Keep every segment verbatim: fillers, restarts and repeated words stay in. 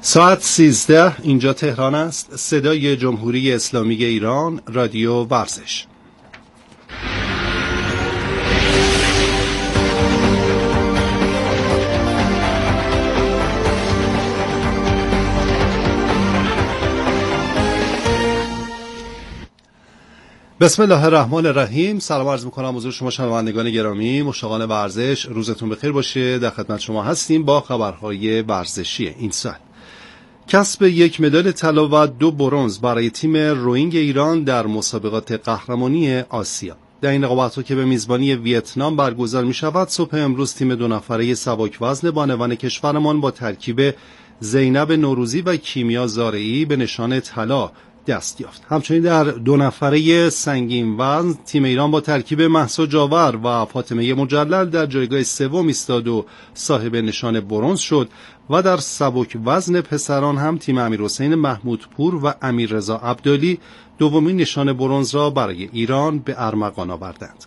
ساعت سیزده اینجا تهران است. صدای جمهوری اسلامی ایران، رادیو ورزش. بسم الله الرحمن الرحیم. سلام عرض می‌کنم حضور شما شنوندگان گرامی، مشتاقان ورزش. روزتون بخیر باشه. در خدمت شما هستیم با خبرهای ورزشی این سال. کسب یک مدال طلا و دو برنز برای تیم روینگ ایران در مسابقات قهرمانی آسیا. در این رقابت‌ها که به میزبانی ویتنام برگزار می‌شود، صبح امروز تیم دو نفره سبک وزن بانوان کشورمان با ترکیب زینب نوروزی و کیمیا زارعی به نشان طلا دست یافت. همچنین در دو نفره سنگین وزن تیم ایران با ترکیب مهسا جاور و فاطمه مجلل در جایگاه سوم ایستاد و صاحب نشان برنز شد و در سبک وزن پسران هم تیم امیرحسین محمودپور و امیررضا عبدالی دومین نشان برنز را برای ایران به ارمغان آوردند.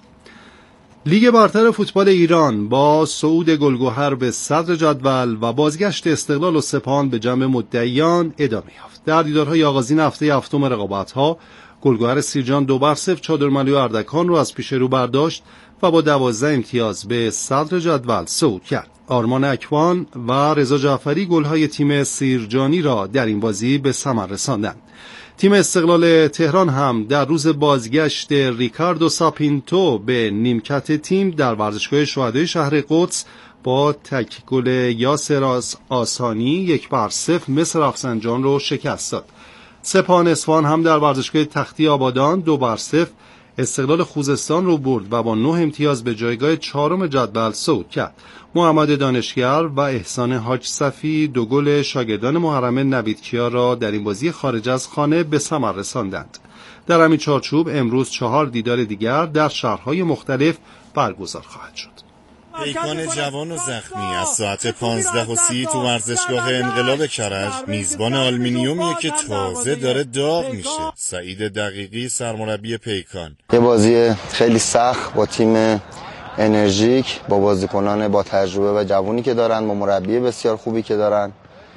لیگ برتر فوتبال ایران با صعود گلگهر به صدر جدول و بازگشت استقلال و سپاهان به جمع مدعیان ادامه یافت. در دیدارهای آغازین هفته هفتم رقابت‌ها، گلگهر سیرجان دو بر صفر چادرملوی اردکان را از پیش رو برداشت و با دوازده امتیاز به صدر جدول صعود کرد. آرمان اکوان و رضا جعفری گل‌های تیم سیرجانی را در این بازی به ثمر رساندند. تیم استقلال تهران هم در روز بازگشت ریکاردو ساپینتو به نیمکت تیم در ورزشگاه شهدای شهر قدس با تک گل یاسر آسانی یک بر صفر مصر رفسنجان رو شکست داد. سپاهان اصفهان هم در ورزشگاه تختی آبادان دو بر صفر استقلال خوزستان رو برد و با نه امتیاز به جایگاه چهارم جدول صعود کرد. محمد دانشگر و احسان حاج صفی دو گل شاگردان محرم نویدکیا را در این بازی خارج از خانه به ثمر رساندند. در همین چارچوب امروز چهار دیدار دیگر در شهرهای مختلف برگزار خواهد شد. پیکان جوان و زخمی از ساعت پانزده و سی تو ورزشگاه انقلاب کرج میزبان آلومینیومیه که تازه داره داغ میشه. سعید دقیقی سرمربی پیکان: یه بازی خیلی سخت با تیم انرژیک، با بازیکنان با تجربه و جوانی که دارن، با مربی بسیار خوبی که دارن.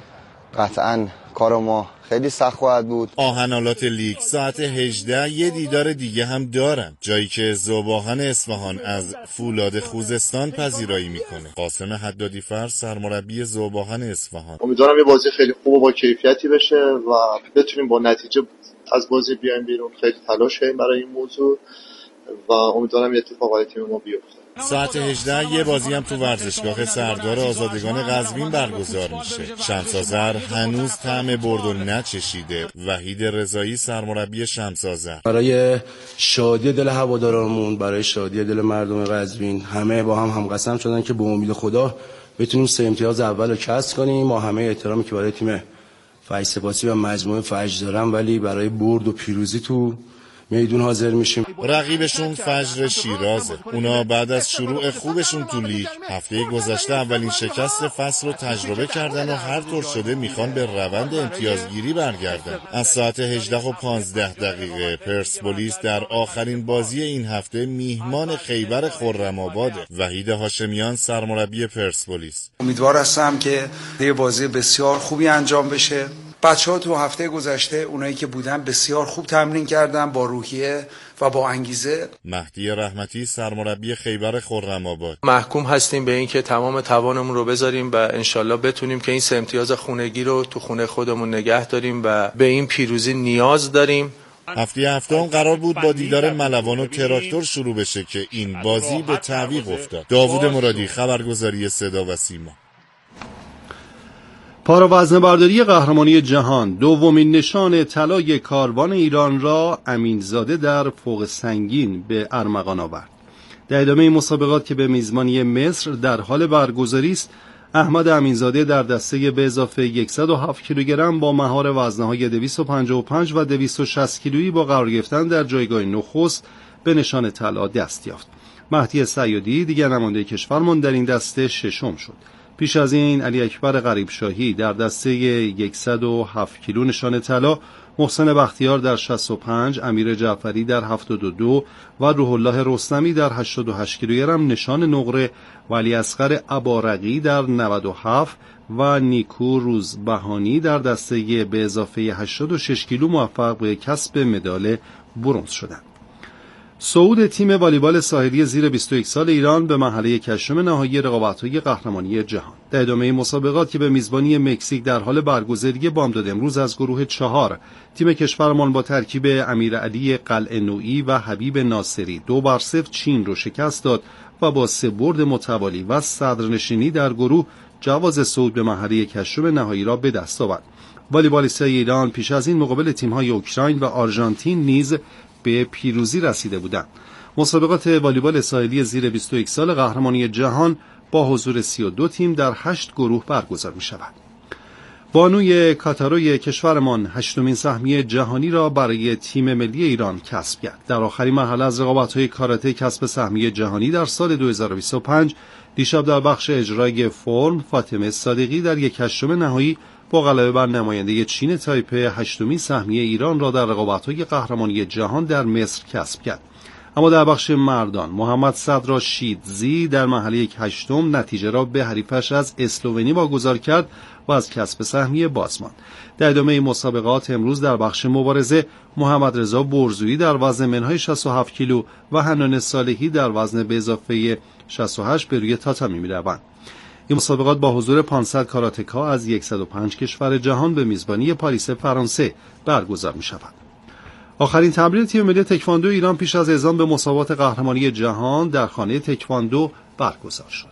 قطعاً کار ما خیلی سخت خواهد بود. آهنالات لیگ ساعت هجده یه دیدار دیگه هم دارن، جایی که ذوباهن اصفهان از فولاد خوزستان پذیرایی میکنه. قاسم حدادی فرز سرمربی ذوباهن اصفهان: امیدوارم یه بازی خیلی خوب و با کیفیتی بشه و بتونیم با نتیجه از بازی بیایم بیرون. خیلی تلاش کردیم برای این موضوع و امیدوارم یه اتفاقای تیم ما بیفته. ساعت هجده یه بازی هم تو ورزشگاه سردار آزادگان قزوین برگزار میشه. شمس آذر هنوز طعم برد و نچشیده. وحید رضایی سرمربی شمس آذر: برای شادی دل هوادارانمون، برای شادی دل مردم قزوین، همه با هم هم قسم شدن که به امید خدا بتونیم سه امتیاز اول رو کسب کنیم. ما همه احترامی که برای تیم فیض‌سپاسی و مجموعه فجر دارم، ولی برای برد و پیروزی تو میدون حاضر میشیم. رقیبشون فجر شیرازه. اونا بعد از شروع خوبشون تو لیگ هفته گذشته اولین شکست فصل رو تجربه کردن و هر طور شده میخوان به روند امتیازگیری برگردن. از ساعت هجده و پانزده دقیقه پرسپولیس در آخرین بازی این هفته میهمان خیبر خرم‌آباده. وحید هاشمیان سرمربی پرسپولیس: امیدوار هستم که یه بازی بسیار خوبی انجام بشه. بچه‌ها تو هفته گذشته اونایی که بودن بسیار خوب تمرین کردن با روحیه و با انگیزه. مهدی رحمتی سرمربی خیبر خرم‌آباد: محکوم هستیم به این که تمام توانمون رو بذاریم و انشالله بتونیم که این سه امتیاز خونگی رو تو خونه خودمون نگه داریم و به این پیروزی نیاز داریم. هفته هفتم قرار بود با دیدار ملوان و تراکتور شروع بشه که این بازی به تعویق افتاد. داوود مرادی خبرگزاری صدا و سیما. پارا وزنه برداری قهرمانی جهان دومین نشان طلای کاروان ایران را امینزاده در فوق سنگین به ارمغان آورد. در ادامه مسابقات که به میزبانی مصر در حال برگزاری است، احمد امینزاده در دسته به اضافه صد و هفت کیلوگرم با مهار وزنه‌های دویست و پنجاه و پنج و دویست و شصت کیلویی با قرار گرفتن در جایگاه نخست به نشان طلا دست یافت. مهدی صیادی دیگر نماینده کشورمان در این دسته ششم شد. پیش از این علی اکبر غریب شاهی در دسته صد و هفت کیلو نشان طلا، محسن بختیار در شصت و پنج، امیر جعفری در هفتاد و دو و روح الله رستمی در هشتاد و هشت کیلوگرم نشان نقره و علی اصغر عبارقی در نود و هفت و نیکو روزبهانی در دسته به اضافه هشتاد و شش کیلو موفق به کسب مدال برنز شدند. صعود تیم والیبال ساحلی زیر بیست و یک سال ایران به مرحله هشتم نهایی رقابت‌های قهرمانی جهان. در ادامه مسابقات که به میزبانی مکزیک در حال برگزاری بامداد امروز از گروه چهار، تیم کشورمان با ترکیب امیرعلی قلعه‌نویی و حبیب ناصری دو بر صفر چین را شکست داد و با سه برد متوالی و صدرنشینی در گروه جواز صعود به مرحله هشتم نهایی را به دست آورد. والیبالیستای ایران پیش از این مقابل تیم‌های اوکراین و آرژانتین نیز به پیروزی رسیده بودند. مسابقات والیبال ساحلی زیر بیست و یک سال قهرمانی جهان با حضور سی و دو تیم در هشت گروه برگزار می شود. بانوی کاتاروی کشورمان هشتمین سهمیه جهانی را برای تیم ملی ایران کسب کرد. در آخرین مرحله از رقابت‌های کاراته کسب سهمیه جهانی در سال دو هزار و بیست و پنج، دیشب در بخش اجرای فرم فاطمه صادقی در یک هشتم نهایی با غلبه بر نماینده چین تایپه هشتمین سهمیه ایران را در رقابت‌های قهرمانی جهان در مصر کسب کرد. اما در بخش مردان محمد صدرا شیدزی در مرحله یک هشتم نتیجه را به حریفش از اسلوونی واگذار کرد و از کسب سهمیه باز ماند. در ادامه مسابقات امروز در بخش مبارزه محمد رضا برزویی در وزن منهای شصت و هفت کیلو و حنان صالحی در وزن به اضافه شصت و هشت به روی تاتامی می‌روند. این مسابقات با حضور پانصد کاراتکا از صد و پنج کشور جهان به میزبانی پاریس فرانسه برگزار می‌شود. آخرین تمرین تیم ملی تکواندو ایران پیش از اعزام به مسابقات قهرمانی جهان در خانه تکواندو برگزار شد.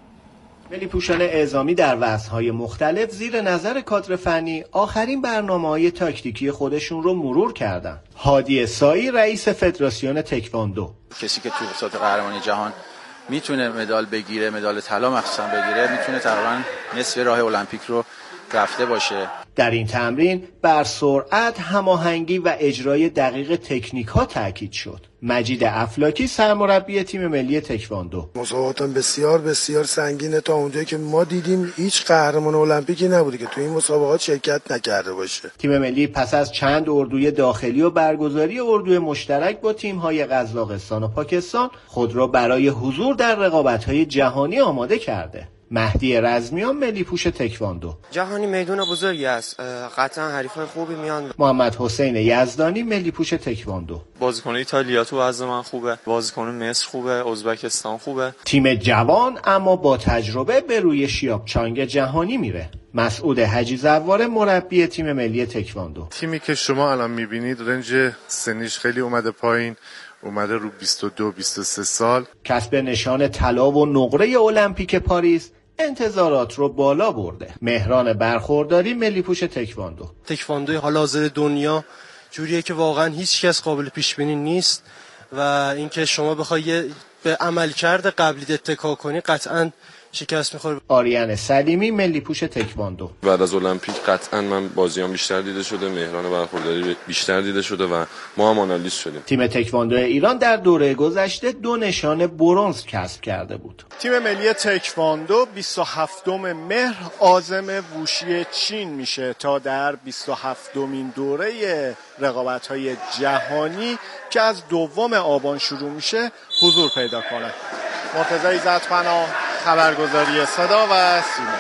ملی پوشان اعزامی در وزن‌های مختلف زیر نظر کادر فنی آخرین برنامه‌های تاکتیکی خودشون رو مرور کردند. هادی سایی رئیس فدراسیون تکواندو: کسی که توی مسابقات قهرمانی جهان میتونه مدال بگیره، مدال طلا مخصوصا بگیره، میتونه تقریبا نصف راه المپیک رو رفته باشه. در این تمرین بر سرعت، هماهنگی و اجرای دقیق تکنیک‌ها تاکید شد. مجید افلاکی سرمربی تیم ملی تکواندو: مسابقات بسیار بسیار سنگینه. تا اونجایی که ما دیدیم هیچ قهرمان المپیکی نبوده که تو این مسابقات شرکت نکرده باشه. تیم ملی پس از چند اردوی داخلی و برگزاری اردوی مشترک با تیم‌های قزاقستان و پاکستان خود را برای حضور در رقابت‌های جهانی آماده کرده. مهدی رزمیان ملی پوش تکواندو: جهانی میدون بزرگی است، قطعا حریفای خوبی میان. محمد حسین یزدانی ملی پوش تکواندو: بازیکن ایتالیا تو وزن من خوبه، بازیکن مصر خوبه، ازبکستان خوبه. تیم جوان اما با تجربه به روی شیابچانگ جهانی میره. مسعود حجی زواره مربی تیم ملی تکواندو: تیمی که شما الان میبینید رنج سنیش خیلی اومده پایین، اومده رو بیست و دو بیست و سه سال. کسب نشان طلا و نقره المپیک پاریس انتظارات رو بالا برده. مهران برخورداری ملی پوش تکواندو: تکواندوی حال حاضر دنیا جوریه که واقعا هیچ کس قابل پیش بینی نیست و اینکه شما بخوای به عملکرد قبلی اتکا کنی قطعا شکست می‌خوره. آریان سلیمی ملی پوش تکواندو: بعد از المپیک قطعا من بازیام بیشتر دیده شده، مهران برخورداری بیشتر دیده شده و ما هم آنالیز شدیم. تیم تکواندو ایران در دوره گذشته دو نشان برنز کسب کرده بود. تیم ملی تکواندو بیست و هفتم مهر عازم ووشی چین میشه تا در بیست و هفتمین دوره رقابت‌های جهانی که از دوم آبان شروع میشه حضور پیدا کنه. مرتضی عزت‌پناه، خبرگزاری صدا و سیما.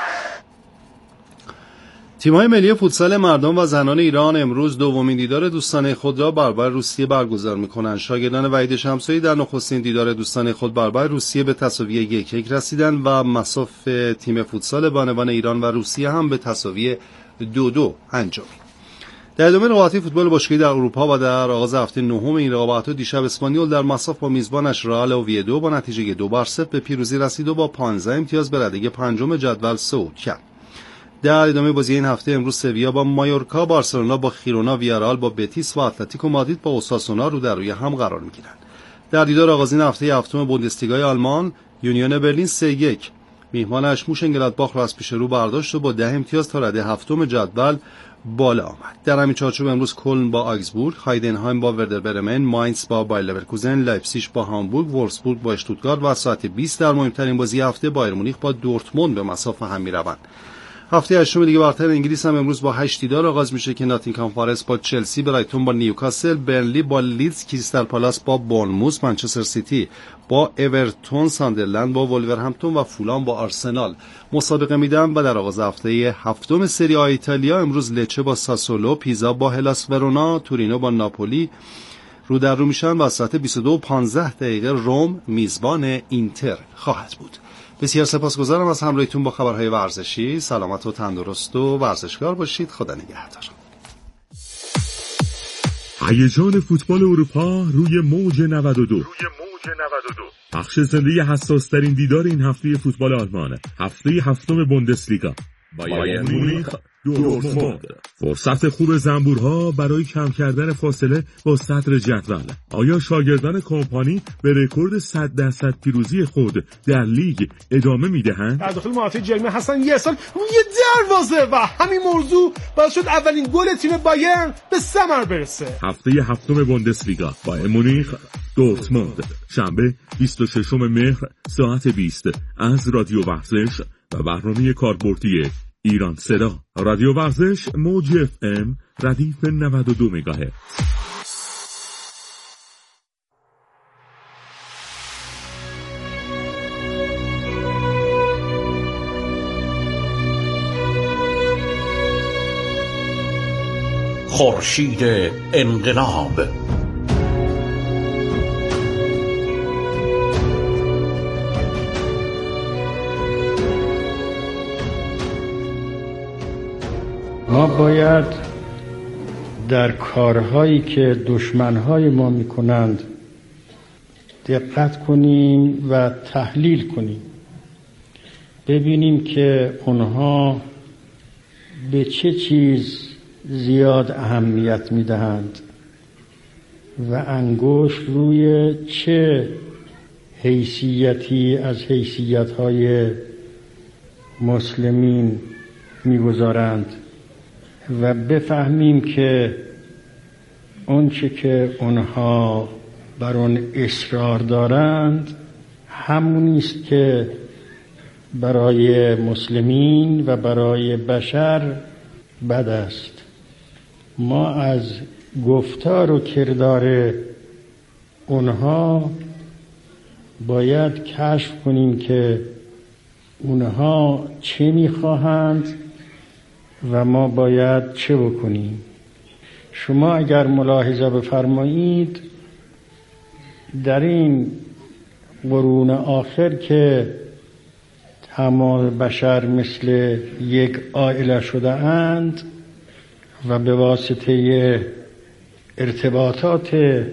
تیم‌های ملی فوتسال مردان و زنان ایران امروز دومین دیدار دوستانه خود را برابر روسیه برگزار می‌کنند. شاگردان وحید شمسایی در نخستین دیدار دوستانه خود برابر روسیه به تساوی یک یک رسیدند و مصاف تیم فوتسال بانوان ایران و روسیه هم به تساوی دو دو انجامید. در ادامه رقابت‌های فوتبال باشگاهی در اروپا و در آغاز هفته نهم این رقابت‌ها دیشب اسپانیول در مصاف با میزبانش رئال اوویدو با نتیجه دو بر صفر به پیروزی رسید و با پانزده امتیاز به رده پنجم جدول صعود کرد. در ادامه بازی این هفته امروز سویا با مایورکا، بارسلونا با خیرونا، ویارال با بتیس و اتلتیکو مادرید با اوساسونا رو در روی هم قرار می‌گیرند. در دیدار آغازین هفته هفتم بوندسلیگای آلمان، یونیون برلین سه یک، میهمانش موشنگلادباخ را از پیش رو برداشت و با ده امتیاز تا رده هفتم جدول بالا آمد. در همین چارچوب امروز کلن با آگزبورگ، هایدنهایم با وردر برمن، ماینز با بایر لورکوزن، لایپزیگ با هامبورگ، وولفسبورگ با اشتوتگارت و ساعت بیست در مهمترین بازی هفته بایر مونیخ با دورتموند به مسافه هم میروند. هفته هشتم لیگ برتر انگلیس هم امروز با هشت دیدار آغاز میشه که ناتینگهام فارست با چلسی، برایتون با نیوکاسل، برنلی با لیدز، کریستال پالاس با بورنموث، منچستر سیتی با اورتون، ساندرلند با ولورهمپتون و فولام با آرسنال مسابقه میدن. و در آغاز هفته هفتم سری آ ایتالیا امروز لچه با ساسولو، پیزا با هلاس ورونا، تورینو با ناپولی رو در رو میشن و ساعت بیست و دو و پانزده دقیقه روم میزبان اینتر خواهد بود. بسیار سپاسگزارم از همراهیتون با خبرهای ورزشی. سلامت و تندرست و ورزشکار باشید. خدا نگهدار. هیجان فوتبال اروپا روی موج نود و دو. روی موج نود و دو. بخش زنده حساس ترین دیدار این هفته فوتبال آلمان. هفته هفتم بوندسلیگا. بایر مونیخ دورتموند. فرصت خوب زنبورها برای کم کردن فاصله با صدر جدول. آیا شاگردان کمپانی به رکورد صد درصد پیروزی خود در لیگ ادامه میدهند؟ در داخل محوطه جریمه هستن یه سال روی دروازه و همین موضوع باعث شد اولین گل تیم بایرن به ثمر برسه. هفته هفتم بوندسلیگا بایر مونیخ دورتموند، شنبه بیست و ششم مهر ساعت بیست از رادیو ورزش و برنامه کاربردی ایران صدا. رادیو ورزش موج اف ام ردیف نود و دو مگاهرتز. خورشید انقلاب. ما باید در کارهایی که دشمنهای ما میکنند دقت کنیم و تحلیل کنیم، ببینیم که اونها به چه چیز زیاد اهمیت میدهند و انگشت روی چه حیثیتی از حیثیت‌های مسلمین میگذارند و بفهمیم که اون چه که اونها بر اون اصرار دارند همونی است که برای مسلمین و برای بشر بد است. ما از گفتار و کردار اونها باید کشف کنیم که اونها چه میخواهند و ما باید چه بکنیم. شما اگر ملاحظه بفرمایید در این قرون آخر که تمام بشر مثل یک عائله شده اند و به واسطه ارتباطات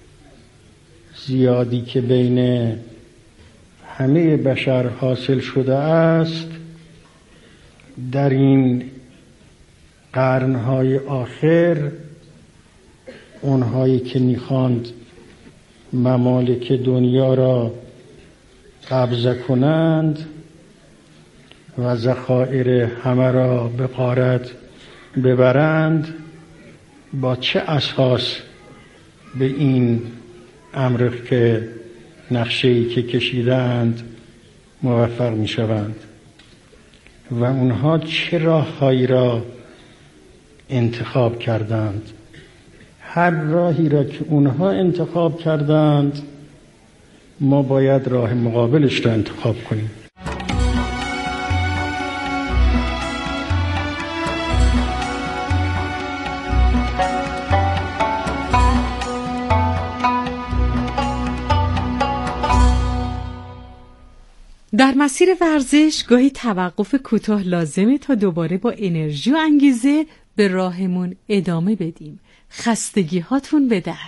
زیادی که بین همه بشر حاصل شده است، در این قرنهای آخر اونهایی که میخواند ممالک دنیا را قبضه کنند و ذخایر همه را به غارت ببرند، با چه اساس به این امر که نقشه‌ای که کشیدند موفق میشوند و اونها چه راههایی را انتخاب کردند؟ هر راهی را که اونها انتخاب کردند ما باید راه مقابلش را انتخاب کنیم. در مسیر ورزش گاهی توقف کوتاه لازمه تا دوباره با انرژی و انگیزه به راهمون ادامه بدیم. خستگی هاتون به در.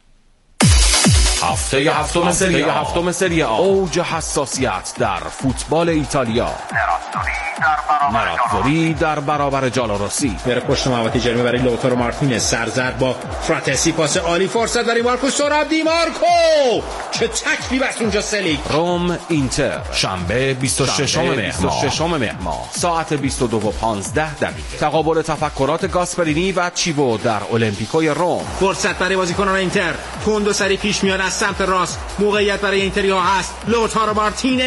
هفته هفتم سری هفتم سری اوج حساسیت در فوتبال ایتالیا. نراتوری در برابر جالاروسی. بره پشت محوطه جرمی برای لوتارو مارتینز. سرزرد با فراتسی، پاس عالی، فرصت برای مارکوس تورام. دی مارکو چه تکلی بس اونجا سلیک. روم اینتر شنبه بیست و ششم مهر ماه ساعت بیست و دو و پانزده دقیقه. تقابل تفکرات گاسپرینی و چیوو در المپیکوی روم. فرصت برای بازیکنان اینتر. تند و سری پیش میاد از سمت راست. موقعیت برای اینتریا هست. لوتارو مارتینز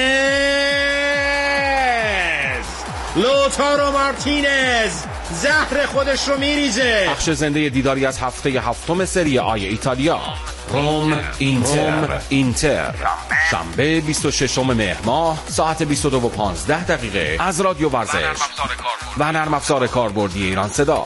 لوتارو مارتینز زهر خودش رو میریزه. بخش زنده دیداری از هفته هفتم سری آی ایتالیا. روم اینتر اینتر شنبه بیست و ششم مهر ماه ساعت بیست و دو و پانزده دقیقه از رادیو ورزش و نرم افزار کاربردی ایران صدا.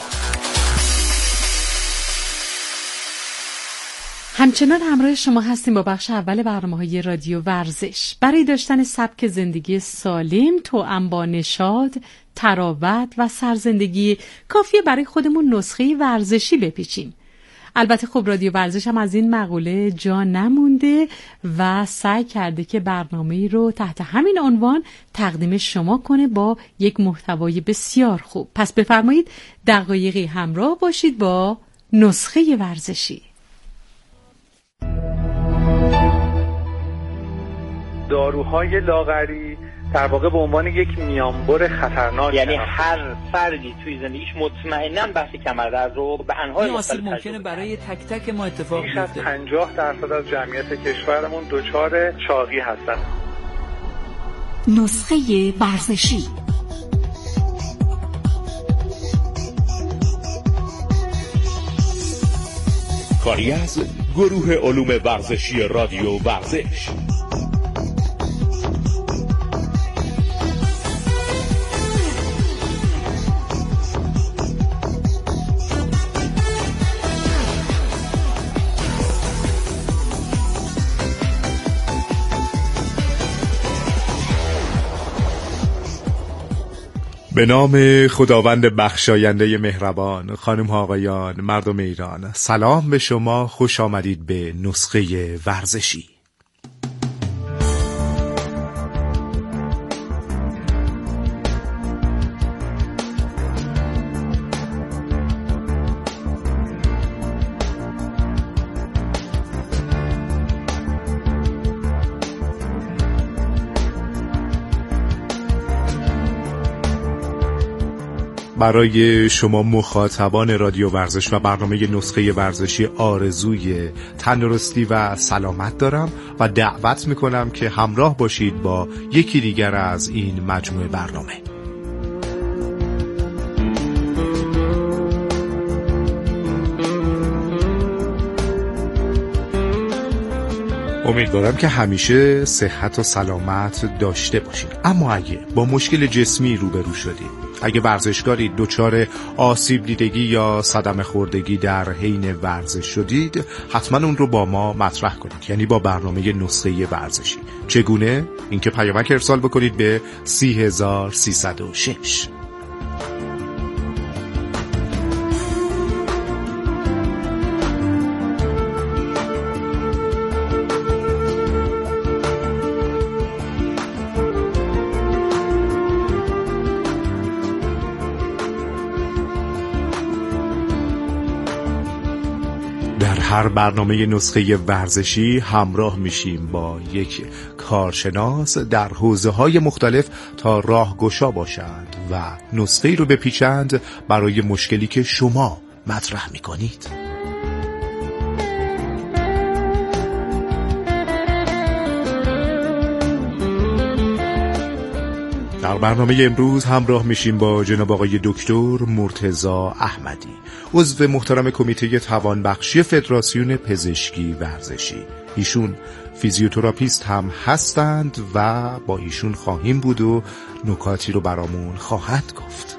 همچنان همراه شما هستیم با بخش اول برنامه‌های رادیو ورزش. برای داشتن سبک زندگی سالم، توأم با نشاط، تراوت و سرزندگی، کافیه برای خودمون نسخه ورزشی بپیچیم. البته خب رادیو ورزش هم از این مقوله جا نمونده و سعی کرده که برنامه‌ای رو تحت همین عنوان تقدیم شما کنه با یک محتوای بسیار خوب. پس بفرمایید دقایقی همراه باشید با نسخه ورزشی. داروهای لاغری در واقع به عنوان یک میانبر خطرناک، یعنی هر فردی توی زندگیش مطمئناً بحث کمردرد رو به انواع مختلف ممکنه برای تک تک ما اتفاق بیفته. بیش از پنجاه درصد از جمعیت کشورمون دچار چاقی هستن. نسخه ورزشی. کاری از گروه علوم ورزشی رادیو ورزش. به نام خداوند بخشاینده مهربان، خانم ها آقایان، مردم ایران، سلام به شما، خوش آمدید به نسخه ورزشی. برای شما مخاطبان رادیو ورزش و برنامه نسخه ورزشی آرزوی تندرستی و سلامت دارم و دعوت میکنم که همراه باشید با یکی دیگر از این مجموعه برنامه. امیدوارم که همیشه صحت و سلامت داشته باشید. اما اگه با مشکل جسمی روبرو شدید، اگه ورزشکاری دچار آسیب دیدگی یا صدمه خوردگی در حین ورزش شدید، حتما اون رو با ما مطرح کنید، یعنی با برنامه نسخه ورزشی. چگونه؟ اینکه پیامک ارسال بکنید به سی هزار سیصد و شش. هر برنامه نسخه ورزشی همراه میشیم با یک کارشناس در حوزه‌های مختلف تا راهگشا باشند و نسخه‌ای رو بپیچند برای مشکلی که شما مطرح میکنید. در برنامه امروز همراه میشیم با جناب آقای دکتر مرتضی احمدی، عضو محترم کمیته توانبخشی فدراسیون پزشکی ورزشی. ایشون فیزیوتراپیست هم هستند و با ایشون خواهیم بود و نکاتی رو برامون خواهد گفت.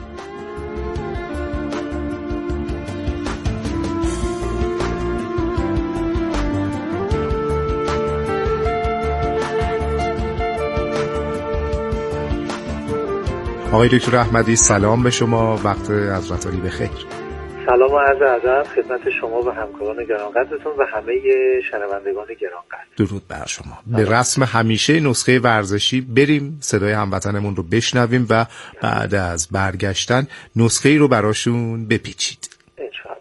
آقای دکتر احمدی سلام به شما، وقت حضرت عالی بخیر. سلام و عرض ادب خدمت شما و همکاران گرانقدرتون و همه شنوندگان گرانقدر. درود بر شما. به رسم همیشه نسخه ورزشی بریم صدای هموطنمون رو بشنویم و بعد از برگشتن نسخه ای رو براشون بپیچید. انشاءالله.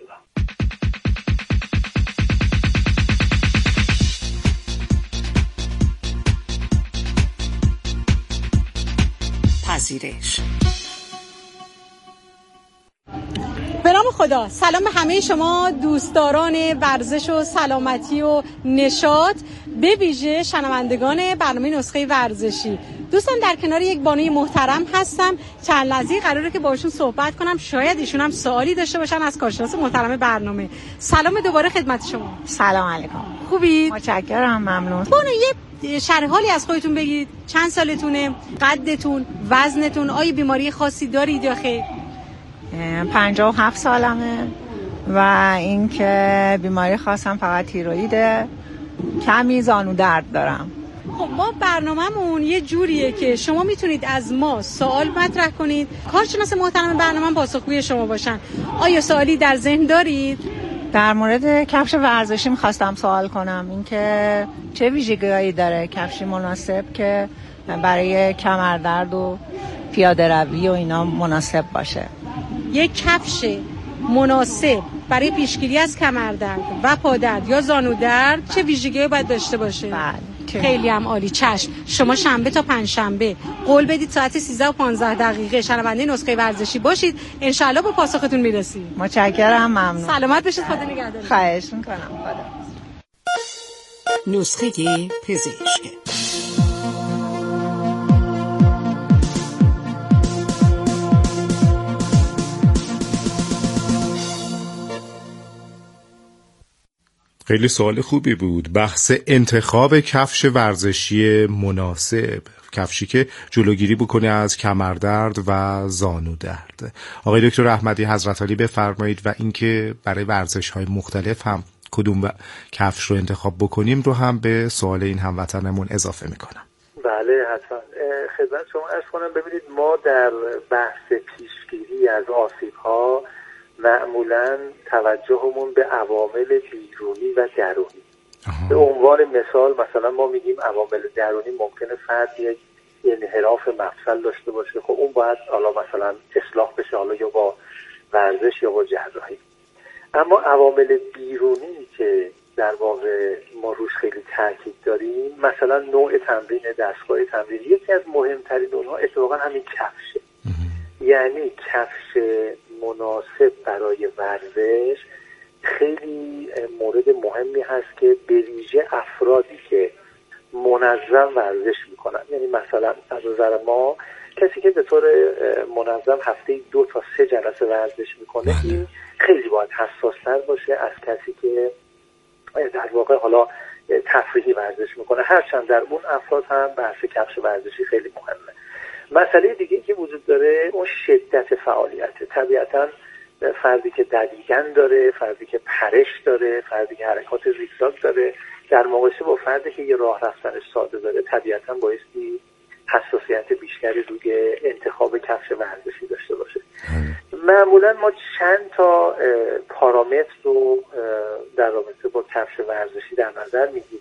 پذیرش. به نام خدا، سلام به همه شما دوستداران ورزش و سلامتی و نشاط، به ویژه شنوندگان برنامه نسخه ورزشی. دوستان در کنار یک بانوی محترم هستم، چند لحظه قراره که باشون صحبت کنم، شاید ایشون هم سوالی داشته باشن از کارشناس محترم برنامه. سلام دوباره خدمت شما. سلام علیکم. خوبید؟ متشکرم، ممنون. بانو یه شرح حالی از خودتون بگید، چند سالتونه، قدتون، وزنتون، آیا بیماری خاصی دارید یا خیر؟ پنجاه و هفت سالمه و اینکه بیماری خاصم فقط تیرویده، کمی زانو درد دارم. خب ما برنامه‌مون یه جوریه که شما میتونید از ما سوال مطرح کنید، کارشناس محترم برنامه پاسخگوی شما باشن. آیا سوالی در ذهن دارید؟ در مورد کفش ورزشی میخواستم سوال کنم، اینکه چه ویژگی‌هایی داره کفشی مناسب که برای کمردرد و پیاده روی و اینا مناسب باشه؟ یک کفش مناسب برای پیشگیری از کمردرد و پادرد یا زانو درد چه ویژگی‌هایی باید داشته باشه؟ بله. خیلی هم عالی. چشم. شما شنبه تا پنجشنبه قول بدید ساعت سیزده و پانزده دقیقه شنونده نسخه ورزشی باشید، انشالله به پاسختون میرسیم. متشکرم، ممنون. سلامت باشید، خدا نگهدار. خواهش میکنم. خدا. نسخه پزشک. خیلی سوال خوبی بود. بحث انتخاب کفش ورزشی مناسب، کفشی که جلوگیری بکنه از کمردرد و زانو درد. آقای دکتر احمدی حضرت علی بفرمایید و اینکه برای ورزش‌های مختلف هم کدوم کفش رو انتخاب بکنیم رو هم به سوال این هموطنمون اضافه میکنم. بله حتما. خدمت شما عرض کنم، ببینید ما در بحث پیشگیری از آسیب‌ها معمولاً توجهمون به عوامل بیرونی و درونی. به عنوان مثال مثلا ما میگیم عوامل درونی ممکنه فرد یک انحراف مفصل داشته باشه، خب اون باید حالا مثلا اصلاح بشه، حالا یا با ورزش یا با جراحی. اما عوامل بیرونی که در واقع ما روش خیلی تاکید داریم، مثلا نوع تمرین، دستگاه تمرین، یکی از مهمترین اونها اتفاقا همین کفشه. یعنی کفش مناسب برای ورزش خیلی مورد مهمی هست که به ویژه افرادی که منظم ورزش میکنن، یعنی مثلا از نظر ما کسی که به طور منظم هفته دو تا سه جلسه ورزش میکنه، این خیلی باید حساس‌تر باشه از کسی که در واقع حالا تفریحی ورزش میکنه، هرچند در اون افراد هم بحث کفش ورزشی خیلی مهمه. مسئله دیگه که وجود داره اون شدت فعالیته. طبیعتاً فردی که دویدن داره، فردی که پرش داره، فردی که حرکات زیگزاگ داره، در مقایسه با فردی که یه راه رفتنش ساده داره، طبیعتاً بایستی حساسیت بیشتری روی انتخاب کفش ورزشی داشته باشه. معمولاً ما چند تا پارامتر رو در رابطه با کفش ورزشی در نظر میگیریم.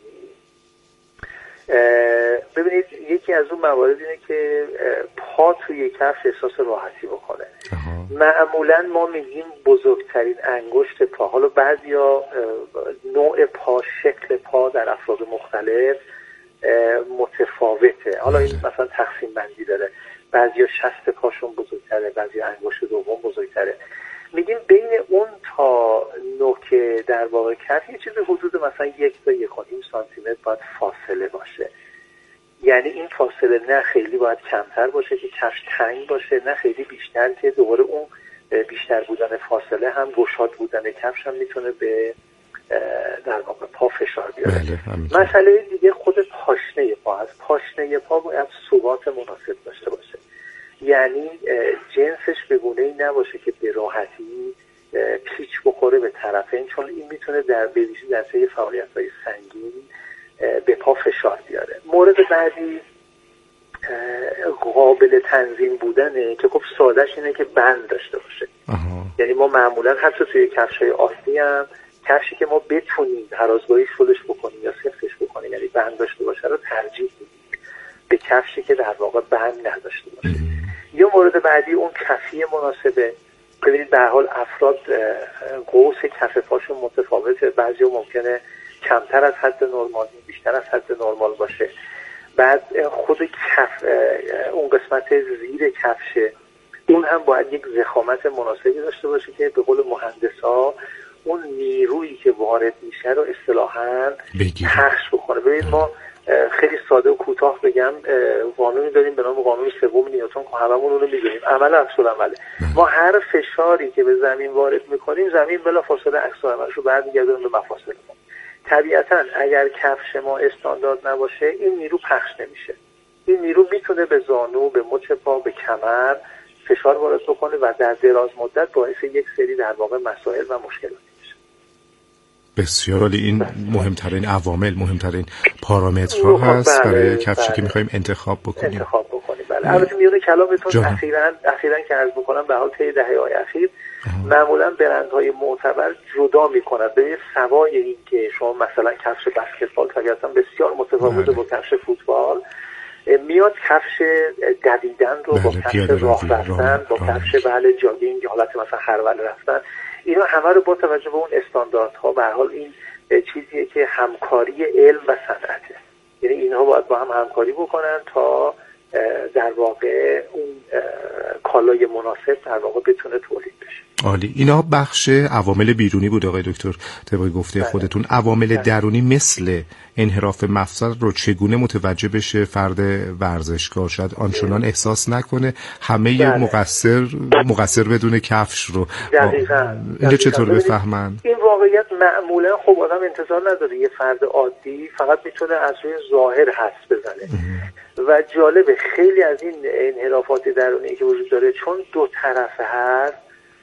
ببینید یکی از اون موارد اینه که پا توی کفش احساس راحتی بکنه. معمولا ما میگیم بزرگترین انگشت پا. حالا بعضیا نوع پا، شکل پا در افراد مختلف متفاوته، حالا این مثلا تقسیم بندی داره، بعضیا شست پاشون بزرگتره، بعضیا انگشت دوم بزرگتره. میگیم بین اون تا نوک در واقع کف یه چیز حدود مثلا یک تا یک و نیم سانتی متر باید فاصله باشه. یعنی این فاصله نه خیلی باید کمتر باشه که کفش تنگ باشه، نه خیلی بیشتر که دوباره اون بیشتر بودن فاصله هم گشاد بودن کفش هم میتونه به در واقع پا فشار بیاره. مسئله دیگه خود پاشنه پا هست. پاشنه پا باید ثبات مناسب داشته باشه، یعنی جنسش به گونه‌ای نباشه که به راحتی پیچ بخوره به طرفین، چون این میتونه در بویژه در طی فعالیت‌های سنگین به پا فشار بیاره. مورد بعدی قابل تنظیم بودنه که خب سادهش اینه که بند داشته باشه. یعنی ما معمولا حتی توی کفش‌های آستی هم کفشی که ما بتونیم ترازگاهی شلش بکنیم یا سفتش بکنیم، یعنی بند داشته باشه، رو ترجیح میدیم به کفشی که در واقع بند نداشته باشه. یا مورد بعدی اون کفی مناسبه. ببینید به هر حال افراد قوس کف پاشون متفاوته، بعضی ممکنه کمتر از حد نرمال، بیشتر از حد نرمال باشه. بعد خود کف، اون قسمت زیر کفشه، اون هم باید یک ضخامت مناسبی داشته باشه که به قول مهندسا اون نیرویی که وارد میشه رو اصطلاحاً پخش بکنه. ببینید ما خیلی ساده و کوتاه بگم قانونی داریم به نام قانون سوم نیوتن که هممون اون رو میدونیم، عمل عکس العمله. ما هر فشاری که به زمین وارد میکنیم زمین بلافاصله عکس العملش رو برمیگردونه به مفاصل ما. طبیعتاً اگر کفش ما استاندارد نباشه این نیرو پخش نمیشه. این نیرو میتونه به زانو، به مچ پا، به کمر فشار وارد بکنه و در دراز مدت باعث یک سری در واقع مسائل و مشکلات میشه. بسیار عالی. این مهمترین عوامل، مهمترین پارامترها هست بله، برای کفشی بله. که میخوایم انتخاب بکنیم. انتخاب بکنیم بله. البته میونه کلامتون اخیراً اخیراً که عرض بکنم به حال طی دهه‌های اخیر معمولاً برندهای معتبر جدا میکنن به سوای این که شما مثلا کفش بسکتبال طبیعتاً بسیار متفاوته با کفش فوتبال، میاد کفش دویدن رو با کفش راه رفتن، با کفش بله جاگینگ، حالت مثلا خروله رفتن، اینا همه رو با توجه به اون استانداردها به هر حال این چیزیه که همکاری علم و صنعته. یعنی اینها باید با هم همکاری بکنن تا در واقع اون کالای مناسب در واقع بتونه تولید بشه. عالی. اینا بخش عوامل بیرونی بود آقای دکتر طبق گفته بله. خودتون. عوامل بله. درونی مثل انحراف مفصل رو چگونه متوجه بشه فرد ورزشکار؟ شاید آنچنان احساس نکنه همه بله. مقصر مقصر بدون کفش رو. دقیقاً. اینو چطور بفهمن؟ این واقعیت معمولا خب آدم انتظار نداره یه فرد عادی فقط میتونه از روی ظاهر حدس بزنه. و جالبه خیلی از این انحرافات درونی که وجود داره چون دو طرفه هست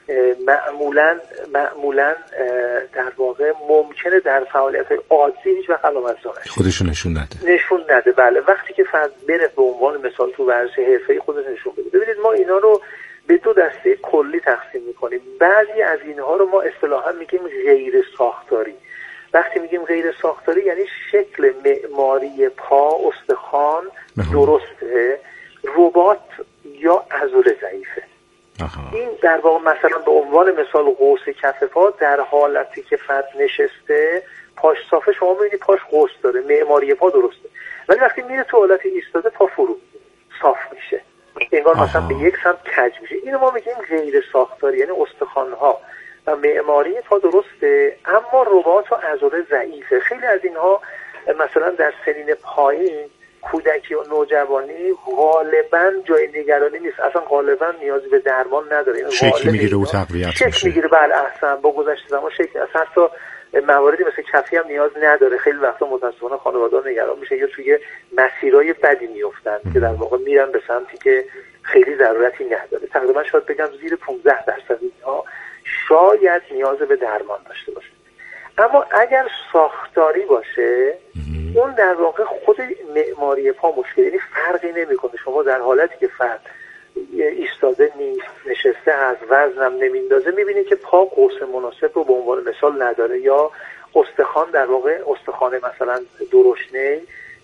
معمولا معمولا در واقع ممکنه در فعالیت‌های عادی هیچ وقت علامت ظاهر خودشون نشون نده. نشون نده بله. وقتی که فرد بره به عنوان مثال تو ورزش حرفه‌ای خودش نشون بده. ببینید ما اینا رو به دو دسته کلی تقسیم می‌کنیم. بعضی از اینها رو ما اصطلاحاً میگیم غیر ساختاری. وقتی میگیم غیر ساختاری یعنی شکل معماری پا، استخوان درسته، رباط یا عضله ضعیفه. این در واقع مثلا به عنوان مثال قوس کف پا در حالتی که فرد نشسته پاش صافه، شما میبینید پاش قوس داره، معماری پا درسته، ولی وقتی میره تو حالت ایستاده پا فرو صاف میشه، انگار مثلا به یک سمت کج میشه. اینو ما میگیم غیر ساختاری، یعنی استخوان‌ها و معماری پا درسته اما رباط و عضله ضعیفه. خیلی از اینها مثلا در سنین پایین، کودکی و نوجوانی غالبا جای نگرانی نیست، اصلا غالبا نیازی به درمان نداره. شکل میگیره و تقویت میشه. شکل میگیره بله احسن. با گذشت زمان شکل اصلا حتی مواردی مثل کفی هم نیاز نداره. خیلی وقتا متاسفانه خانواده‌ها نگران میشه یا توی مسیرهای بدی میافتن که در واقع میرن به سمتی که خیلی ضرورتی نداره. تقریبا شاید بگم زیر پانزده درصد اینها شاید نیاز به درمان داشته باشه. اما اگر ساختاری باشه اون در واقع خود معماری پا مشکل، یعنی فرقی نمیکنه شما در حالتی که فرد ایستاده نیست، نشسته از وزنم نمیندازه، میبینید که پا قوس مناسب رو به عنوان مثال نداره یا استخوان در واقع استخوان مثلا درشنه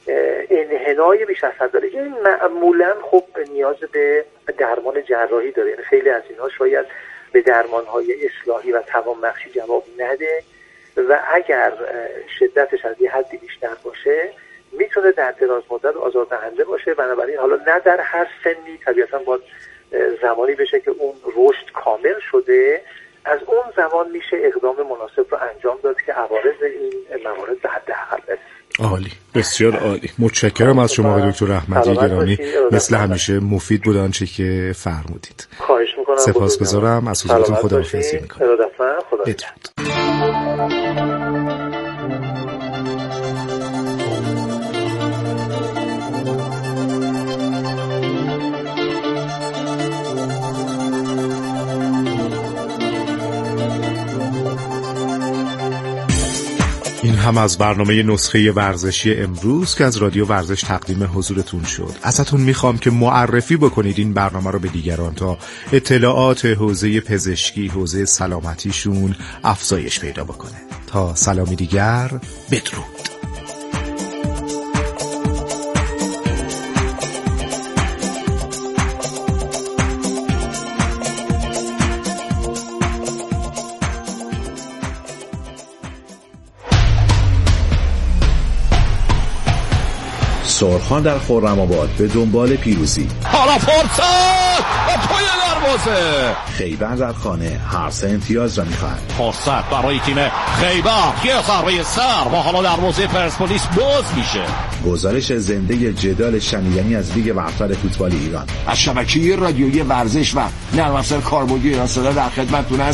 انحنای بیش از حد داره. این معمولا خب نیاز به درمان جراحی داره. یعنی خیلی از اینها شاید به درمان‌های اصلاحی و توانبخشی جواب نده و اگر شدتش از یه حدی بیشتر باشه میتونه در دراز مدت آزاردهنده باشه. بنابراین حالا نه در هر سنی، طبیعتا باید زمانی بشه که اون رشد کامل شده، از اون زمان میشه اقدام مناسب رو انجام داد که عوارض این موارد به حداقل برسه. عالی، بسیار عالی. متشکرم از شما آقای دکتر رحمتی گرامی، مثل همیشه مفید بود آنچه که فرمودید. خواهش میکنم. سپاسگزارم. از حضورتون خداحافظی میکنم. ارادتمند. خدا این هم از برنامه نسخه ورزشی امروز که از رادیو ورزش تقدیم حضورتون شد. ازتون میخوام که معرفی بکنید این برنامه رو به دیگران تا اطلاعات حوزه پزشکی، حوزه سلامتیشون افزایش پیدا بکنه. تا سلامی دیگر، بدرود. سرخان در خرم‌آباد به دنبال پیروزی. حالا فرصت و پای دروازه. خیبر در خانه هر سه امتیاز را می‌خواهد. فرصت برای تیم خیبر. یه ضربه سر و حالا دروازه پرسپولیس باز میشه. گزارش زنده جدال شنیدنی از لیگ برتر فوتبال ایران از شبکه رادیویی ورزش و نرم افزار کاربردی ایران صدا در خدمتتون است.